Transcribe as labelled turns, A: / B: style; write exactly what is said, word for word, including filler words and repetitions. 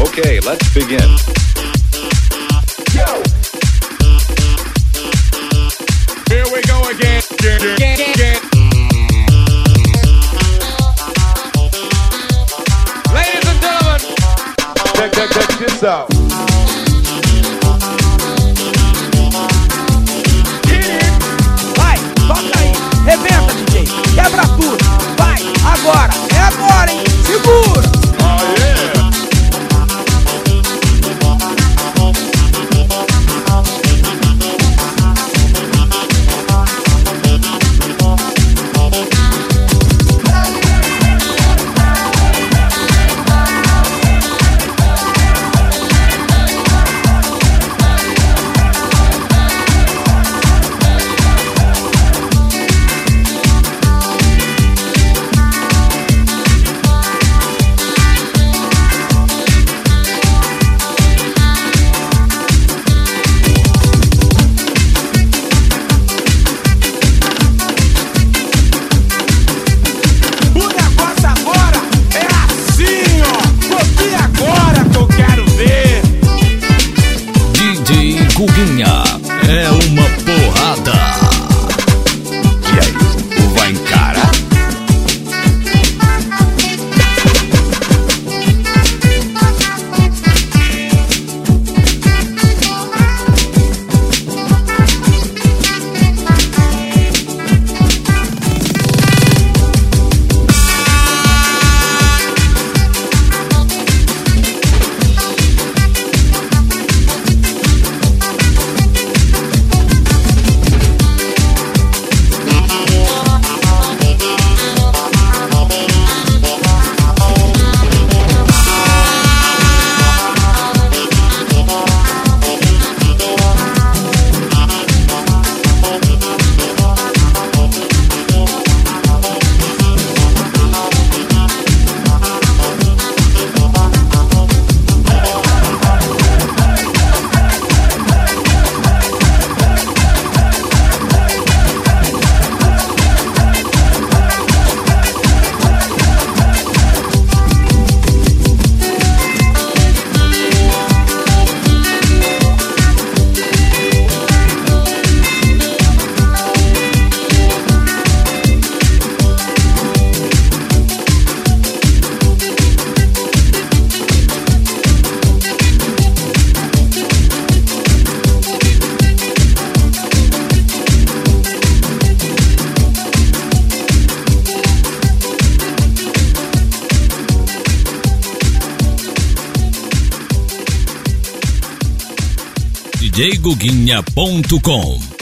A: Okay, let's begin. Yo!
B: Here we go again. Get, get, get. Ladies and gentlemen,
C: check, check, check this out.
D: Vai, toca aí, rebenta, D J, quebra tudo, vai, agora, é agora, hein, segura.
C: Oh yeah.
E: Guguinha é uma porrada. E aí, vai encarar? D J Guguinha ponto com